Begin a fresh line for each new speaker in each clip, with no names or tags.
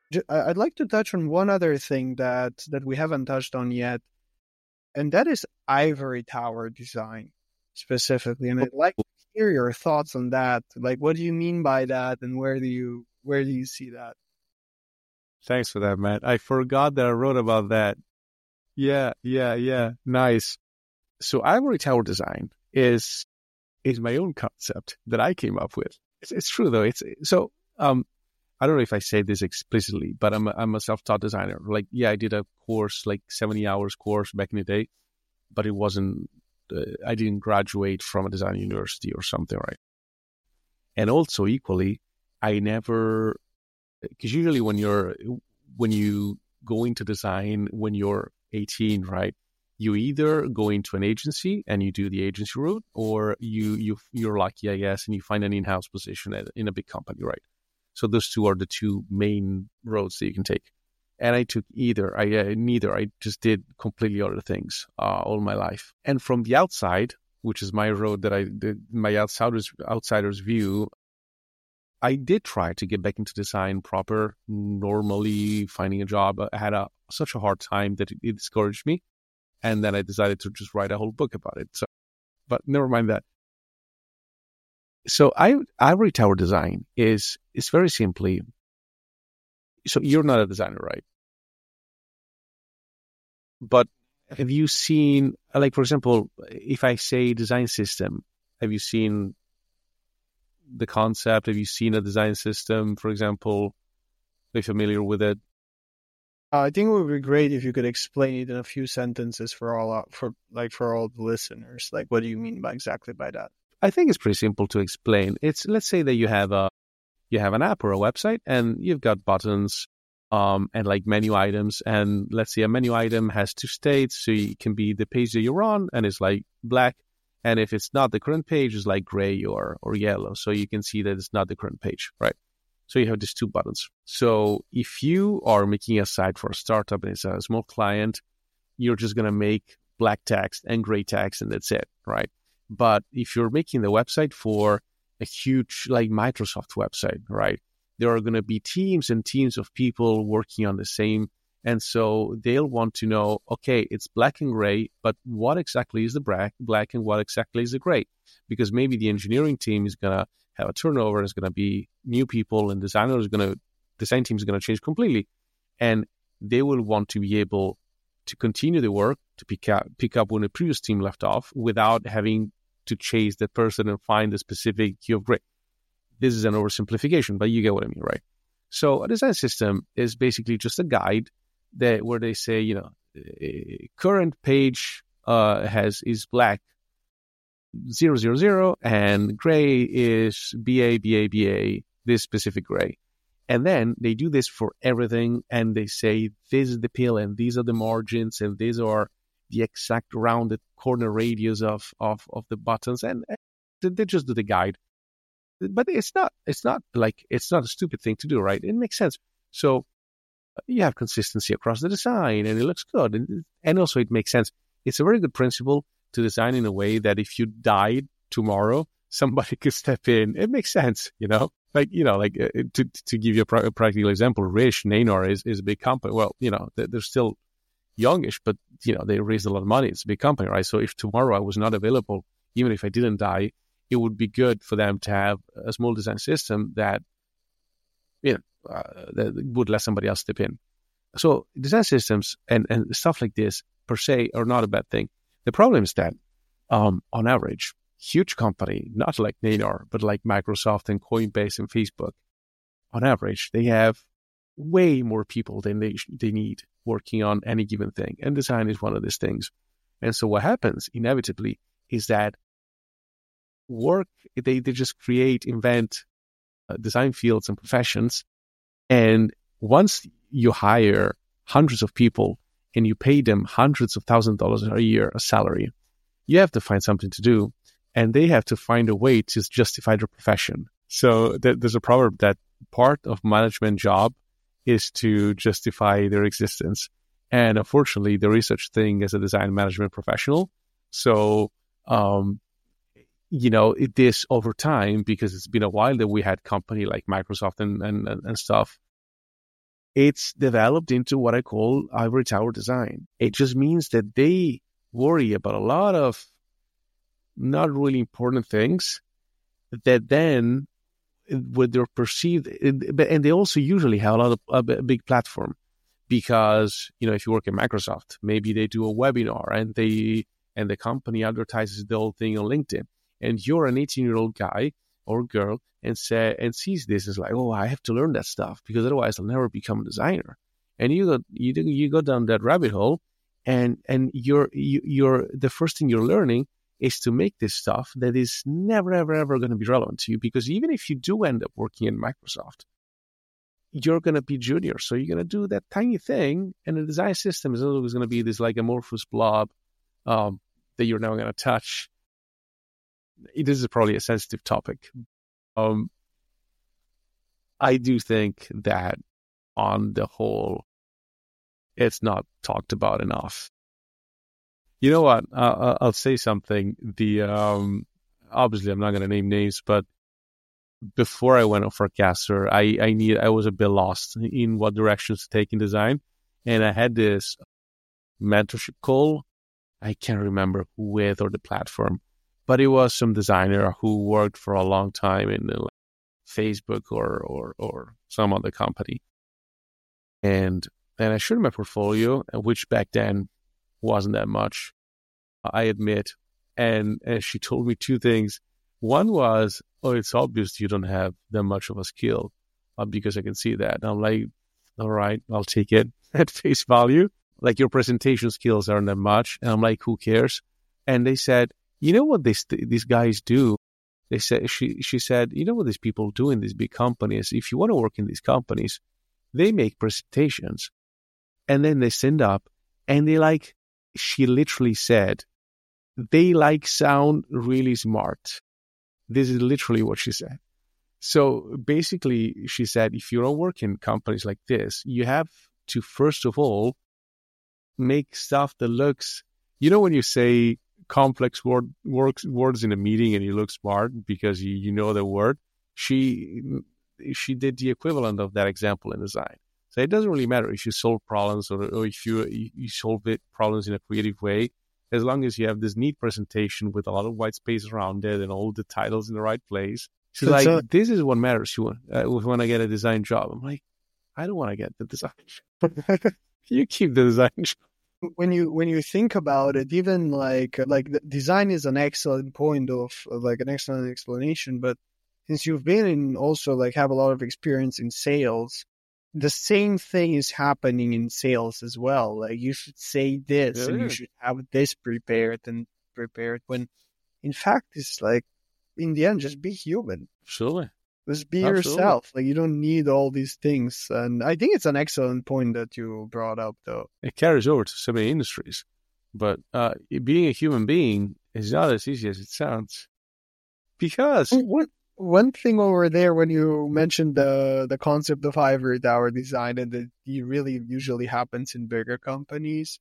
I'd like to touch on one other thing that we haven't touched on yet, and that is ivory tower design specifically. And I'd like to hear your thoughts on that. Like, what do you mean by that, and where do you see that?
Thanks for that, Matt. I forgot that I wrote about that. Yeah. Nice. So ivory tower design is my own concept that I came up with. It's true though. I don't know if I say this explicitly, but I'm a self-taught designer. Like, yeah, I did a course, like 70 hours course back in the day, but it wasn't, I didn't graduate from a design university or something, right? And also equally, I never, because usually when you go into design when you're 18, right? You either go into an agency and you do the agency route, or you're lucky, I guess, and you find an in-house position in a big company, right? So those two are the two main roads that you can take. And I took either. Neither. I just did completely other things all my life. And from the outside, which is my road that I did, my outsider's view, I did try to get back into design proper, normally finding a job. I had such a hard time that it discouraged me. And then I decided to just write a whole book about it. So, but never mind that. So ivory tower design is very simply, so you're not a designer, right? But have you seen, like, for example, if I say design system, have you seen the concept? Have you seen a design system, for example? Are you familiar with it?
I think it would be great if you could explain it in a few sentences for all the listeners. Like, what do you mean by exactly by that?
I think it's pretty simple to explain. It's, let's say that you have an app or a website, and you've got buttons, and like menu items. And let's say a menu item has two states, so it can be the page that you're on, and it's like black. And if it's not the current page, it's like gray or yellow. So you can see that it's not the current page, right? So you have these two buttons. So if you are making a site for a startup and it's a small client, you're just going to make black text and gray text, and that's it, right? But if you're making the website for a huge, like Microsoft website, right, there are going to be teams and teams of people working on the same. And so they'll want to know, okay, it's black and gray, but what exactly is the black and what exactly is the gray? Because maybe the engineering team is going to have a turnover, it's going to be new people, and design team is going to change completely. And they will want to be able to continue the work, to pick up when the previous team left off without having to chase that person and find the specific hue of gray. This is an oversimplification, but you get what I mean, right? So a design system is basically just a guide where they say, current page is black 000 and gray is BA, this specific gray. And then they do this for everything, and they say, this is the pill, and these are the margins, and these are the exact rounded corner radius of the buttons, and they just do the guide. But it's not a stupid thing to do, right? It makes sense. So you have consistency across the design, and it looks good, and also it makes sense. It's a very good principle to design in a way that if you died tomorrow, somebody could step in. It makes sense, to give you a practical example, Rish Naynor is a big company. Well, they're still youngish, but they raised a lot of money. It's a big company, right? So if tomorrow I was not available, even if I didn't die, it would be good for them to have a small design system that that would let somebody else step in. So design systems and stuff like this per se are not a bad thing. The problem is that on average, huge company, not like Naynor, but like Microsoft and Coinbase and Facebook, on average, they have way more people than they need working on any given thing. And design is one of these things. And so what happens inevitably is that they just invent design fields and professions. And once you hire hundreds of people and you pay them hundreds of thousands of dollars a year, a salary, you have to find something to do, and they have to find a way to justify their profession. So there's a proverb that part of management job is to justify their existence. And unfortunately, there is such thing as a design management professional. So, this over time, because it's been a while that we had company like Microsoft and stuff, it's developed into what I call ivory tower design. It just means that they worry about a lot of not really important things that then with their perceived, and they also usually have a big platform because, if you work at Microsoft, maybe they do a webinar and the company advertises the whole thing on LinkedIn, and you're an 18-year-old guy or girl and sees this as like, oh, I have to learn that stuff because otherwise I'll never become a designer. And you go down that rabbit hole, and you're the first thing you're learning is to make this stuff that is never, ever, ever going to be relevant to you, because even if you do end up working in Microsoft, you're going to be junior. So you're going to do that tiny thing, and the design system is always going to be this like amorphous blob that you're never going to touch. This is probably a sensitive topic. I do think that on the whole, it's not talked about enough. You know what? I'll say something. Obviously, I'm not going to name names, but before I went on Farcaster, I was a bit lost in what directions to take in design, and I had this mentorship call. I can't remember who with or the platform, but it was some designer who worked for a long time in Facebook or some other company, and I showed my portfolio, which back then wasn't that much, I admit. And she told me two things. One was, oh, it's obvious you don't have that much of a skill because I can see that. And I'm like, all right, I'll take it at face value. Like, your presentation skills aren't that much. And I'm like, who cares? And they said, you know what these guys do? They said, she said, you know what these people do in these big companies? If you want to work in these companies, they make presentations and then they stand up and she literally said, they sound really smart. This is literally what she said. So basically, she said, if you don't work in companies like this, you have to, first of all, make stuff that looks, when you say complex words in a meeting and you look smart because you know the word, she did the equivalent of that example in design. So it doesn't really matter if you solve problems or if you solve problems in a creative way, as long as you have this neat presentation with a lot of white space around it and all the titles in the right place. She's this is what matters when I get a design job. I'm like, I don't want to get the design job. You keep the design job.
When you think about it, even like the design is an excellent point of an excellent explanation. But since you've been in also have a lot of experience in sales, the same thing is happening in sales as well. Like, you should say this and you should have this prepared when in fact it's in the end, just be human.
Absolutely.
Just be yourself. You don't need all these things. And I think it's an excellent point that you brought up, though.
It carries over to so many industries. But being a human being is not as easy as it sounds. Because
one thing over there, when you mentioned the concept of ivory tower design, and that it really usually happens in bigger companies,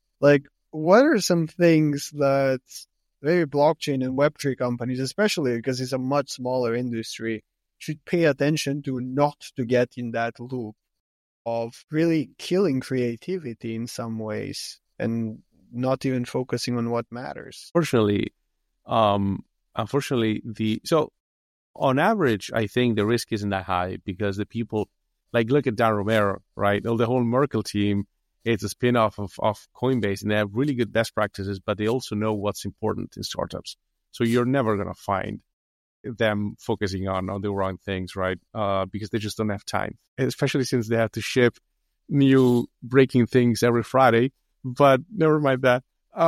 what are some things that maybe blockchain and Web3 companies, especially because it's a much smaller industry, should pay attention to, not to get in that loop of really killing creativity in some ways and not even focusing on what matters?
Unfortunately, on average, I think the risk isn't that high because the people, look at Dan Romero, right? The whole Merkle team, it's a spin-off of Coinbase, and they have really good best practices, but they also know what's important in startups. So you're never going to find them focusing on the wrong things, right? Because they just don't have time, especially since they have to ship new breaking things every Friday. But never mind that.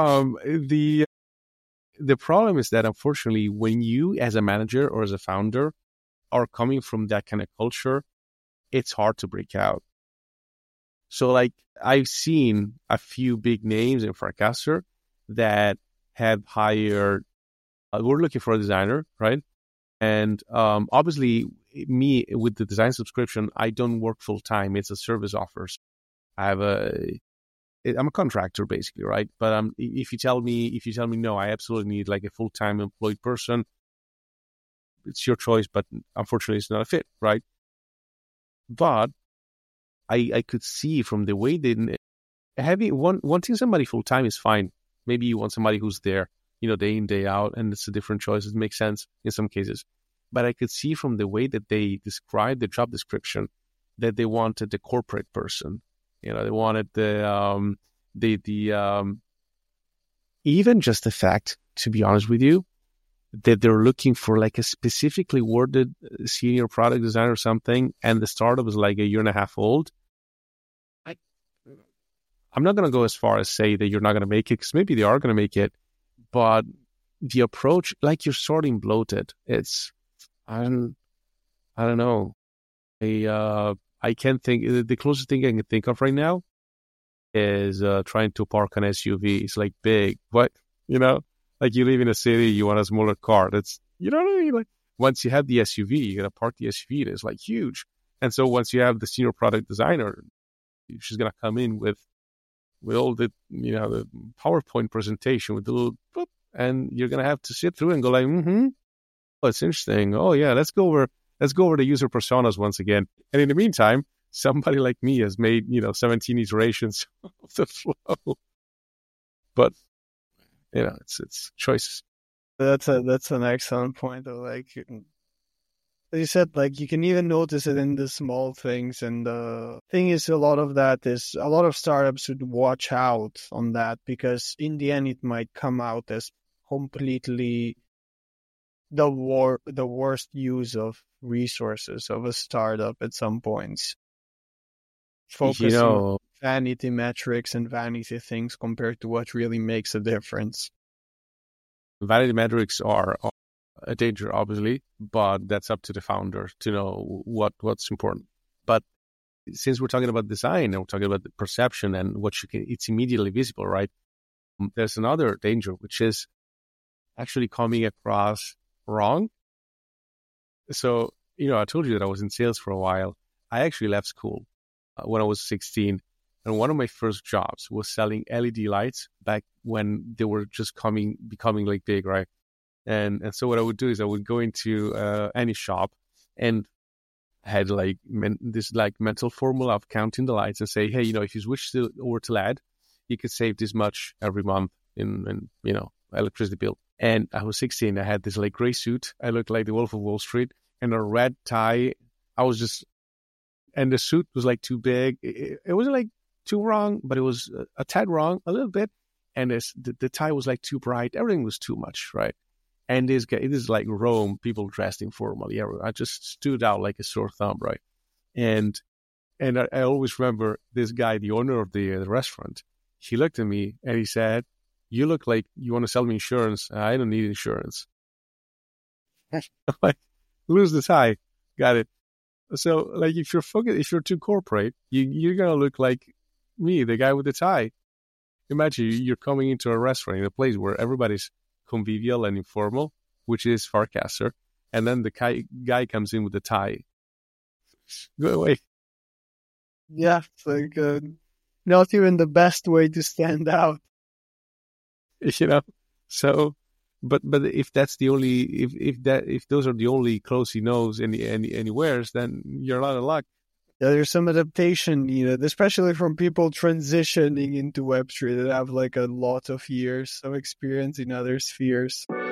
The problem is that, unfortunately, when you as a manager or as a founder are coming from that kind of culture, it's hard to break out. So I've seen a few big names in Farcaster that have hired, we're looking for a designer, right? And obviously, me with the design subscription, I don't work full time. It's a service offers. I'm a contractor basically, right? But if you tell me no, I absolutely need a full-time employed person, it's your choice, but unfortunately it's not a fit, right? But I could see from the way they wanting somebody full time is fine. Maybe you want somebody who's there, day in, day out, and it's a different choice. It makes sense in some cases. But I could see from the way that they described the job description that they wanted the corporate person. They wanted the even just the fact, to be honest with you, that they're looking for like a specifically worded senior product designer or something, and the startup is like a year and a half old. I'm not going to go as far as say that you're not going to make it, because maybe they are going to make it, but the approach, like you're sorting bloated. It's, I don't know. I can't think, the closest thing I can think of right now is trying to park an SUV. It's like big, what, like you live in a city, you want a smaller car. That's, you know what I mean? Like once you have the SUV, you're going to park the SUV. It's like huge. And so once you have the senior product designer, she's going to come in with all the, the PowerPoint presentation with the little boop, and you're going to have to sit through and go like, oh, it's interesting. Oh yeah, let's go over the user personas once again. And in the meantime, somebody like me has made, 17 iterations of the flow. But, it's choices.
That's an excellent point though. Like, as you said, like you can even notice it in the small things. And the thing is, a lot of startups should watch out on that, because in the end, it might come out as completely the worst use of resources of a startup at some points. Focusing on vanity metrics and vanity things compared to what really makes a difference.
Vanity metrics are a danger, obviously, but that's up to the founder to know what's important. But since we're talking about design and we're talking about the perception and it's immediately visible, right? There's another danger, which is actually coming across wrong. So, I told you that I was in sales for a while. I actually left school when I was 16. And one of my first jobs was selling LED lights back when they were just becoming like big, right? And so what I would do is I would go into any shop and had like this like mental formula of counting the lights and say, hey, if you switch over to LED, you could save this much every month in electricity bill. And I was 16. I had this like gray suit. I looked like the Wolf of Wall Street, and a red tie. And the suit was like too big. It wasn't like too wrong, but it was a tad wrong, a little bit. And the tie was like too bright. Everything was too much, right? And this is like Rome, people dressed informally. I just stood out like a sore thumb, right? And I always remember this guy, the owner of the restaurant. He looked at me and he said, "You look like you want to sell me insurance. I don't need insurance." Like, lose the tie, got it. So, like, if you're too corporate, you're gonna look like me, the guy with the tie. Imagine you're coming into a restaurant in a place where everybody's convivial and informal, which is Farcaster, and then the guy comes in with the tie. Go away.
Yeah, it's like not even the best way to stand out.
So, but if that's the only if those are the only clothes he knows and he wears, then you're out of luck.
Yeah, there's some adaptation needed, especially from people transitioning into Web3 that have like a lot of years of experience in other spheres.